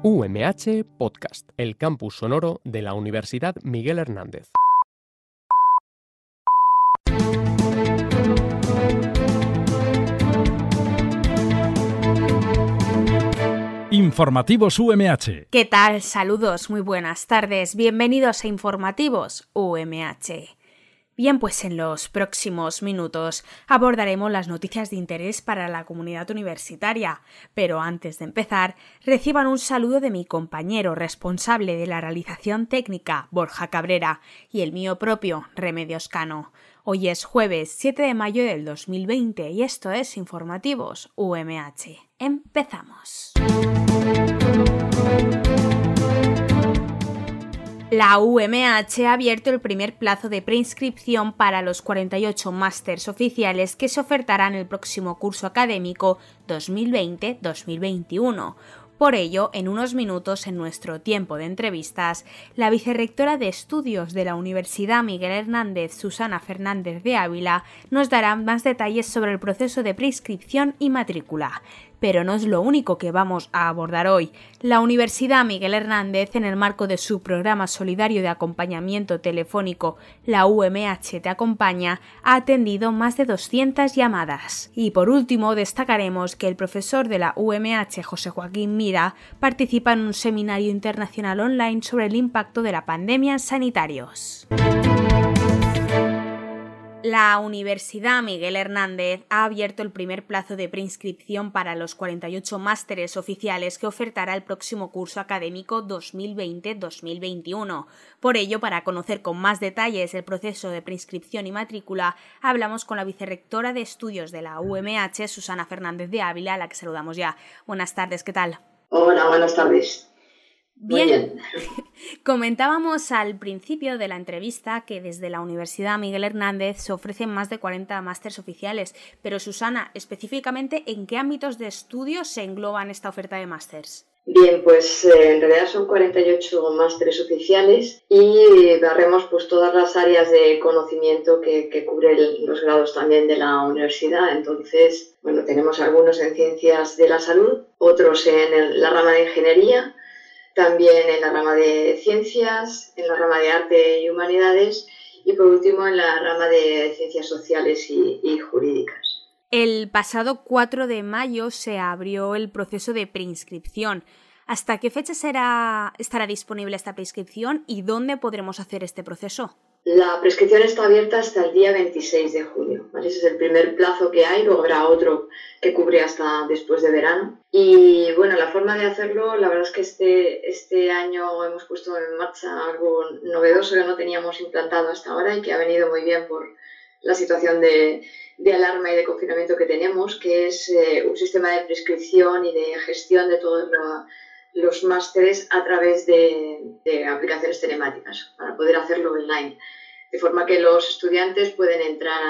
UMH Podcast, el campus sonoro de la Universidad Miguel Hernández. Informativos UMH. ¿Qué tal? Saludos, muy buenas tardes. Bienvenidos a Informativos UMH. Bien, pues en los próximos minutos abordaremos las noticias de interés para la comunidad universitaria, pero antes de empezar, reciban un saludo de mi compañero responsable de la realización técnica, Borja Cabrera, y el mío propio, Remedios Cano. Hoy es jueves 7 de mayo del 2020 y esto es Informativos UMH. ¡Empezamos! La UMH ha abierto el primer plazo de preinscripción para los 48 másters oficiales que se ofertarán el próximo curso académico 2020-2021. Por ello, en unos minutos, en nuestro tiempo de entrevistas, la vicerrectora de Estudios de la Universidad Miguel Hernández, Susana Fernández de Ávila, nos dará más detalles sobre el proceso de preinscripción y matrícula. Pero no es lo único que vamos a abordar hoy. La Universidad Miguel Hernández, en el marco de su programa solidario de acompañamiento telefónico La UMH Te Acompaña, ha atendido más de 200 llamadas. Y por último, destacaremos que el profesor de la UMH, José Joaquín Mira, participa en un seminario internacional online sobre el impacto de la pandemia en sanitarios. La Universidad Miguel Hernández ha abierto el primer plazo de preinscripción para los 48 másteres oficiales que ofertará el próximo curso académico 2020-2021. Por ello, para conocer con más detalles el proceso de preinscripción y matrícula, hablamos con la vicerrectora de Estudios de la UMH, Susana Fernández de Ávila, a la que saludamos ya. Buenas tardes, ¿qué tal? Hola, buenas tardes. Bien. Comentábamos al principio de la entrevista que desde la Universidad Miguel Hernández se ofrecen más de 40 másters oficiales, pero Susana, específicamente, ¿en qué ámbitos de estudio se engloban esta oferta de másters? Bien, pues en realidad son 48 másteres oficiales y barremos pues todas las áreas de conocimiento que cubren los grados también de la universidad. Entonces, bueno, tenemos algunos en ciencias de la salud, otros en la rama de ingeniería, también en la rama de ciencias, en la rama de arte y humanidades y por último en la rama de ciencias sociales y jurídicas. El pasado 4 de mayo se abrió el proceso de preinscripción. ¿Hasta qué fecha estará disponible esta preinscripción y dónde podremos hacer este proceso? La prescripción está abierta hasta el día 26 de junio, ¿vale? Ese es el primer plazo que hay, luego habrá otro que cubre hasta después de verano. Y bueno, la forma de hacerlo, la verdad es que este año hemos puesto en marcha algo novedoso que no teníamos implantado hasta ahora y que ha venido muy bien por la situación de alarma y de confinamiento que tenemos, que es un sistema de prescripción y de gestión de todos los másteres a través de aplicaciones telemáticas para poder hacerlo online. De forma que los estudiantes pueden entrar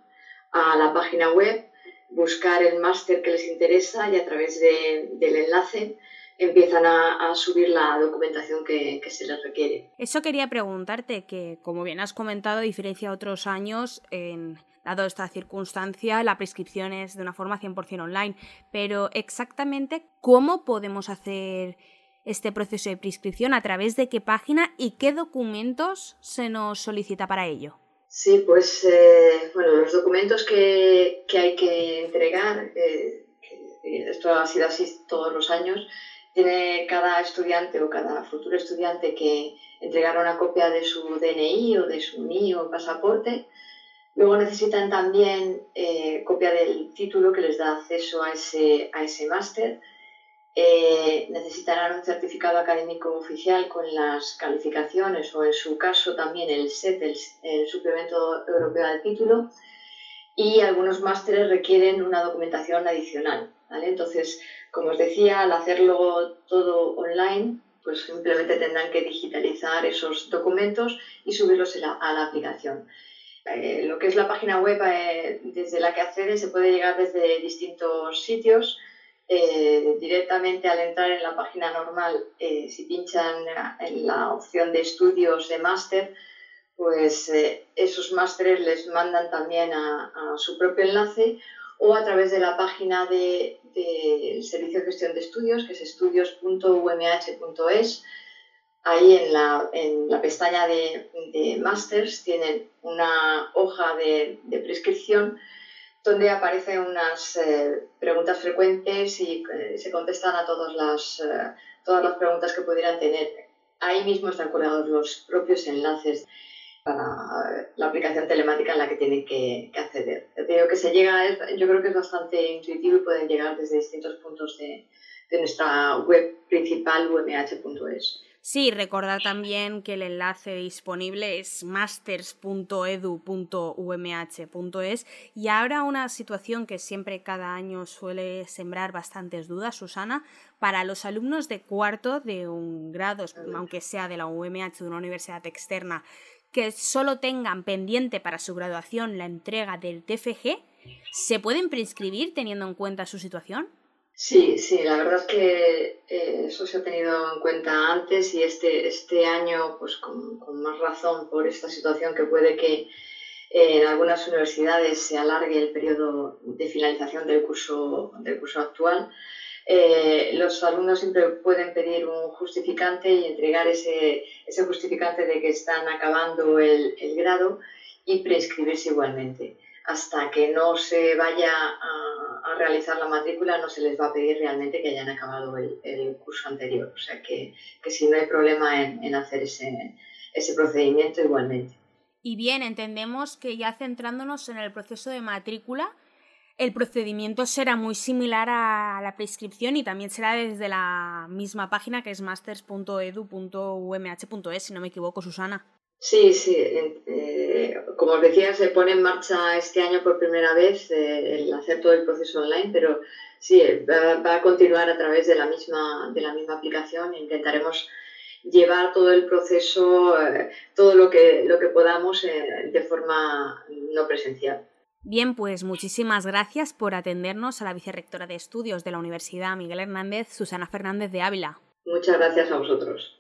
a la página web, buscar el máster que les interesa y a través del enlace empiezan a subir la documentación que se les requiere. Eso quería preguntarte, que como bien has comentado, a diferencia de otros años, dado esta circunstancia, la prescripción es de una forma 100% online, pero exactamente ¿cómo podemos hacer este proceso de prescripción? ¿A través de qué página y qué documentos se nos solicita para ello? Sí, pues bueno, los documentos que hay que entregar, esto ha sido así todos los años, tiene cada estudiante o cada futuro estudiante que entregar una copia de su DNI o de su NIE o pasaporte. Luego necesitan también copia del título que les da acceso a ese máster. Necesitarán un certificado académico oficial con las calificaciones o en su caso también el SET, el Suplemento Europeo al Título, y algunos másteres requieren una documentación adicional, ¿vale? Entonces, como os decía, al hacerlo todo online, pues simplemente tendrán que digitalizar esos documentos y subirlos a la aplicación. Lo que es la página web desde la que acceden se puede llegar desde distintos sitios. Directamente al entrar en la página normal, si pinchan en la opción de estudios de máster, pues esos másteres les mandan también a su propio enlace o a través de la página del Servicio de Gestión de Estudios, que es estudios.umh.es. Ahí en la pestaña de Masters tienen una hoja de prescripción donde aparecen unas preguntas frecuentes y se contestan a todas las preguntas que pudieran tener. Ahí mismo están colgados los propios enlaces para la aplicación telemática en la que tienen que acceder. Te digo que yo creo que es bastante intuitivo y pueden llegar desde distintos puntos de nuestra web principal, umh.es. Sí, recordar también que el enlace disponible es masters.edu.umh.es. Y ahora una situación que siempre cada año suele sembrar bastantes dudas, Susana, para los alumnos de cuarto de un grado, aunque sea de la UMH, de una universidad externa, que solo tengan pendiente para su graduación la entrega del TFG, ¿se pueden preinscribir teniendo en cuenta su situación? Sí, la verdad es que eso se ha tenido en cuenta antes y este año pues con más razón por esta situación que puede que en algunas universidades se alargue el periodo de finalización del curso actual. Los alumnos siempre pueden pedir un justificante y entregar ese justificante de que están acabando el grado y preinscribirse igualmente. Hasta que no se vaya a realizar la matrícula no se les va a pedir realmente que hayan acabado el curso anterior. O sea que sí, no hay problema en hacer ese procedimiento igualmente. Y bien, entendemos que ya centrándonos en el proceso de matrícula, el procedimiento será muy similar a la prescripción y también será desde la misma página que es masters.edu.umh.es, si no me equivoco, Susana. Sí, como os decía, se pone en marcha este año por primera vez el hacer todo el proceso online, pero sí, va a continuar a través de la misma aplicación. Intentaremos llevar todo el proceso, todo lo que podamos de forma no presencial. Bien, pues muchísimas gracias por atendernos a la vicerrectora de Estudios de la Universidad Miguel Hernández, Susana Fernández de Ávila. Muchas gracias a vosotros.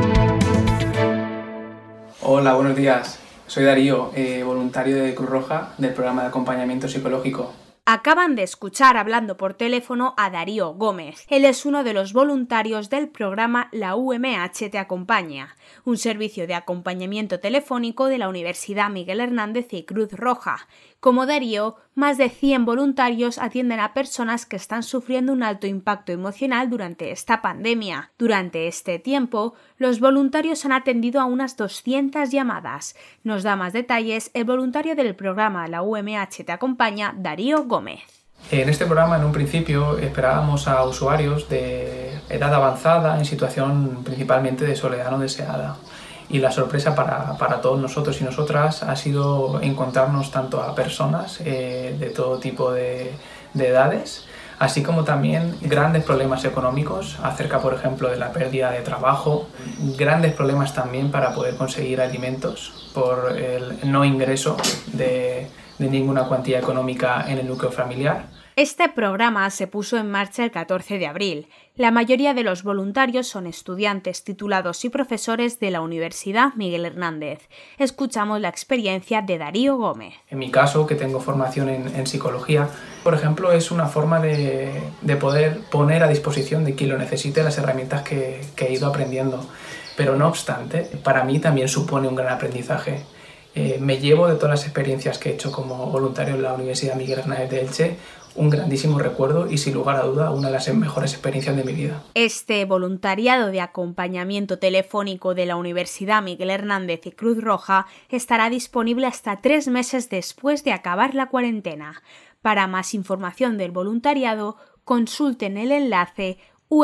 Hola, buenos días. Soy Darío, voluntario de Cruz Roja del programa de acompañamiento psicológico. Acaban de escuchar hablando por teléfono a Darío Gómez. Él es uno de los voluntarios del programa La UMH Te Acompaña, un servicio de acompañamiento telefónico de la Universidad Miguel Hernández y Cruz Roja. Como Darío, más de 100 voluntarios atienden a personas que están sufriendo un alto impacto emocional durante esta pandemia. Durante este tiempo, los voluntarios han atendido a unas 200 llamadas. Nos da más detalles el voluntario del programa La UMH Te Acompaña, Darío Gómez. En este programa, en un principio, esperábamos a usuarios de edad avanzada en situación principalmente de soledad no deseada. Y la sorpresa para todos nosotros y nosotras ha sido encontrarnos tanto a personas de todo tipo de edades, así como también grandes problemas económicos acerca, por ejemplo, de la pérdida de trabajo, grandes problemas también para poder conseguir alimentos por el no ingreso de ninguna cuantía económica en el núcleo familiar. Este programa se puso en marcha el 14 de abril. La mayoría de los voluntarios son estudiantes, titulados y profesores de la Universidad Miguel Hernández. Escuchamos la experiencia de Darío Gómez. En mi caso, que tengo formación en psicología, por ejemplo, es una forma de poder poner a disposición de quien lo necesite las herramientas que he ido aprendiendo. Pero no obstante, para mí también supone un gran aprendizaje. Me llevo de todas las experiencias que he hecho como voluntario en la Universidad Miguel Hernández de Elche un grandísimo recuerdo y sin lugar a duda una de las mejores experiencias de mi vida. Este voluntariado de acompañamiento telefónico de la Universidad Miguel Hernández y Cruz Roja estará disponible hasta 3 meses después de acabar la cuarentena. Para más información del voluntariado, consulten el enlace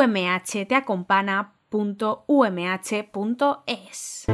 umhteacompana.umh.es.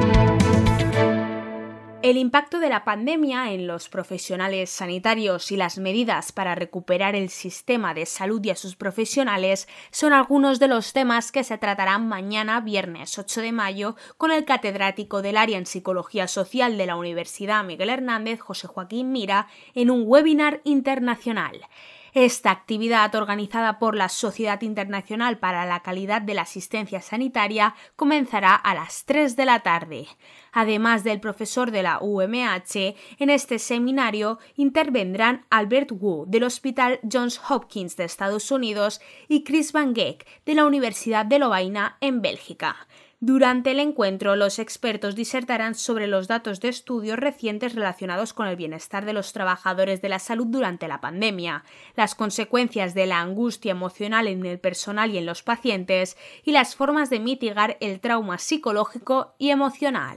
El impacto de la pandemia en los profesionales sanitarios y las medidas para recuperar el sistema de salud y a sus profesionales son algunos de los temas que se tratarán mañana, viernes 8 de mayo, con el catedrático del área en Psicología Social de la Universidad Miguel Hernández, José Joaquín Mira, en un webinar internacional. Esta actividad, organizada por la Sociedad Internacional para la Calidad de la Asistencia Sanitaria, comenzará a las 3 de la tarde. Además del profesor de la UMH, en este seminario intervendrán Albert Wu, del Hospital Johns Hopkins de Estados Unidos, y Chris Van Geek, de la Universidad de Lovaina, en Bélgica. Durante el encuentro, los expertos disertarán sobre los datos de estudios recientes relacionados con el bienestar de los trabajadores de la salud durante la pandemia, las consecuencias de la angustia emocional en el personal y en los pacientes, y las formas de mitigar el trauma psicológico y emocional.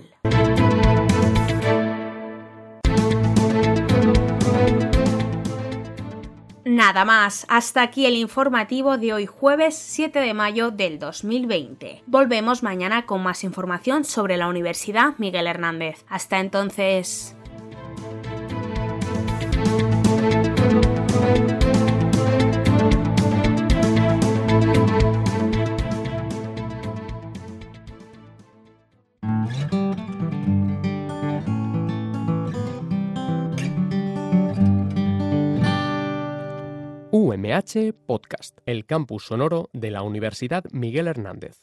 Nada más, hasta aquí el informativo de hoy jueves 7 de mayo del 2020. Volvemos mañana con más información sobre la Universidad Miguel Hernández. Hasta entonces. UMH Podcast, el campus sonoro de la Universidad Miguel Hernández.